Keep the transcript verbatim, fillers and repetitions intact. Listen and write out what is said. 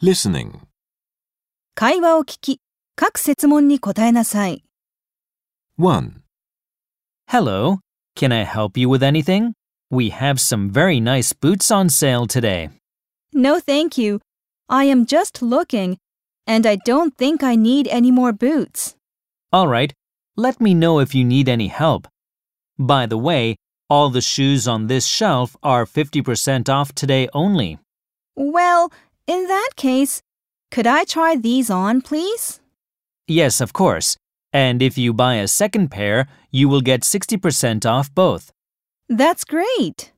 Listening. 会話を聞き、各設問に答えなさい。 one. Hello, can I help you with anything? We have some very nice boots on sale today. No, thank you. I am just looking, and I don't think I need any more boots. All right, let me know if you need any help. By the way, all the shoes on this shelf are fifty percent off today only. Well, in that case, could I try these on, please? Yes, of course. And if you buy a second pair, you will get sixty percent off both. That's great.